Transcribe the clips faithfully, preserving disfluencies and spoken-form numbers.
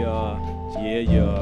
y'all. Yeah,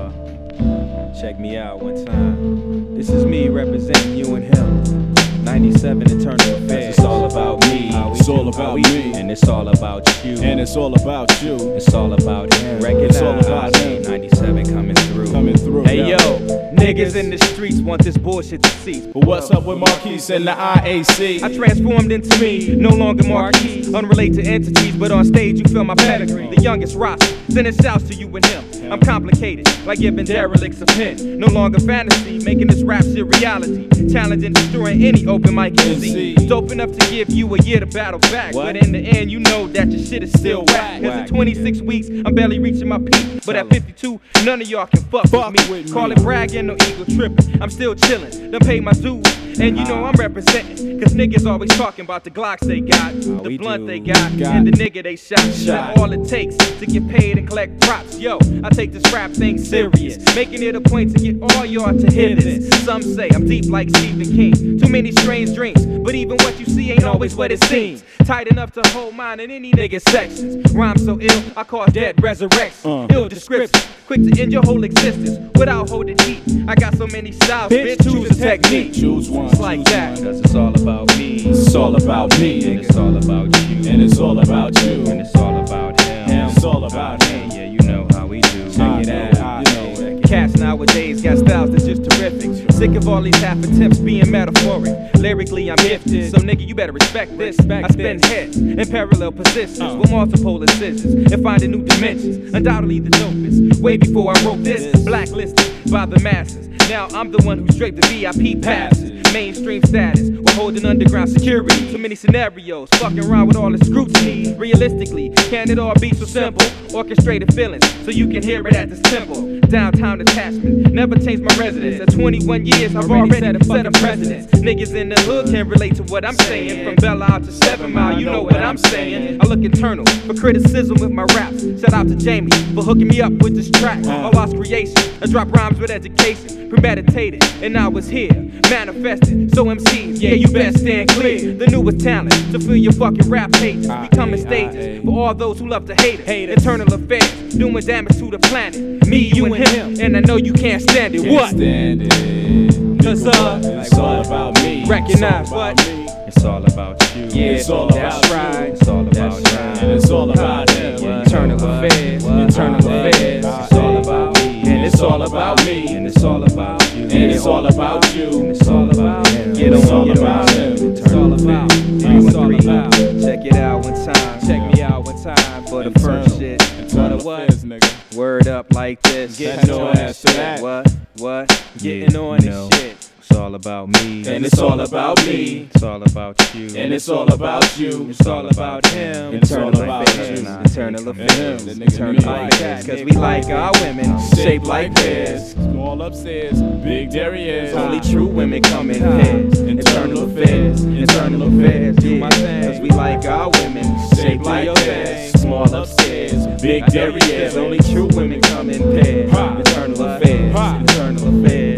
y'all. Check me out one time. This is me representing you and him. ninety-seven Eternal Affairs. It's all about me. It's all about me. And it's all about you. And it's all about you. It's all about him. It's all about him. ninety-seven coming through. Coming through. Hey yo, yo, niggas in the streets want this bullshit to cease. But what's up with Marquise and the I A C? I transformed into me, no longer Marquise. Unrelated entities, but on stage you feel my pedigree. The youngest roster, sending shouts to you and him. I'm complicated, like giving derelicts a pen. No longer fantasy, making this rap shit reality. Challenging, destroying any open mic M C. Dope enough to give you a year to battle back. What? But in the end, you know that your shit is still whack. Cause in twenty-six weeks, I'm barely reaching my peak. But at fifty-two, none of y'all can fuck, Fuck with me. with me. Call it bragging, no ego tripping. I'm still chillin', done pay my dues. And you know I'm representing. Cause niggas always talking about the Glocks they got, the we blunt do. they got, Got and the it. nigga they shot. Shot. That's all it takes to get paid and collect props. Yo, I take this rap thing serious, making it a point to get all y'all to hear this. Some say I'm deep like Stephen King. Too many strange dreams, but even what you see ain't always what it seems. Tight enough to hold mine in any nigga's sections. Rhyme so ill, I call dead resurrection. Uh. Ill description, quick to end your whole existence without holding heat. I got so many styles, bitch, choose a technique. Choose one. It's like choose that. one. Cause it's all about me. It's all about me. And it's all about you. And it's all about you. And it's all about him. It's all about him. Yeah, you know how we do. I Check it know, out. I You know. know. Cats nowadays got styles that's just terrific. Sick of all these half attempts being metaphoric. Lyrically, I'm gifted. So nigga, you better respect this. I spin heads in parallel positions Uh. with multiple incisions and finding new dimensions. Undoubtedly the dopest. Way before I wrote this, blacklisted by the masses. Now I'm the one who's draped the V I P passes. Mainstream status while holding underground security. So many scenarios, fucking around with all the scrutiny. Realistically, can it all be so simple? Orchestrated feelings, so you can hear it at this temple. Downtown attachment, never changed my residence. At twenty-one years, I've already set a, set a precedence. Niggas in the hood can relate to what I'm saying. From Belle Isle to Seven Mile, you know what I'm saying. I look internal for criticism with my raps. Shout out to Jamie for hooking me up with this track. All lost creation, I drop rhymes with education. Premeditated, and I was here, manifested. So M Cs, yeah, you best stand clear. The newest talent to fill your fucking rap pages. We coming stages for all those who love to hate it. Eternal affairs, doing damage to the planet. Me, you, and him, and I know you can't stand it. Can't What? stand it. Cause uh, It's all about me. Recognize It's all about what? me. It's all about you. Yeah, It's all that's about right. you. It's all about That's right. And it's all about him. Eternal affairs, eternal affairs. It's all about me, and it's all about me, and it's all about you, And it's all about you. and it's all about him. Get It's on, all get about on. him. It's all about. It's all about. Check it out one time. Check me out one time for the first shit. Eternal What? affairs, nigga. Word up like this. Getting on that shit. What? What? Getting on this shit. It's all about me. And it's all about me. It's all about you. And it's all about you. It's all about him. It's all about affairs. you. Nah, Eternal And affairs. him, the nigga Eternal me like affairs. that. Cause we like our women shaped like pears. Small upstairs, big derrieres. Only true women come in pairs. Eternal affairs. Eternal affairs. Do my thing. Cause we like our women shaped like pears. Small upstairs, big derrieres. Only true women come in pairs. Eternal affairs. Eternal affairs.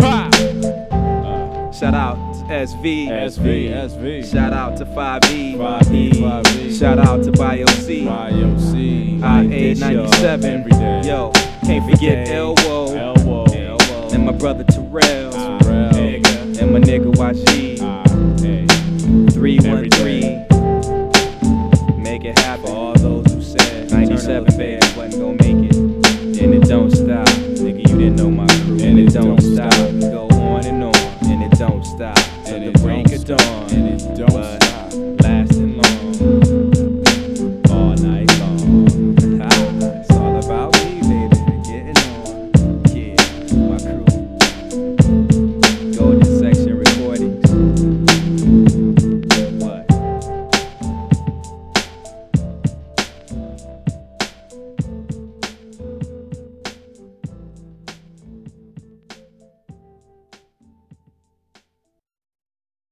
Shout out to S V. S V, S V. Shout out to five E. five E, five E. Shout out to BioC. Y O C. I A ninety-seven. Every day. Yo, can't forget Elwow. Elwow. And my brother Terrell. Terrell. And my nigga Y G. three one three. Make it happen. For all those who said ninety-seven baby wasn't gonna make it. And it don't stop. Nigga, you didn't know my crew. And it don't stop. Go on and on. And it don't stop. And Till it the break don't of dawn. And it don't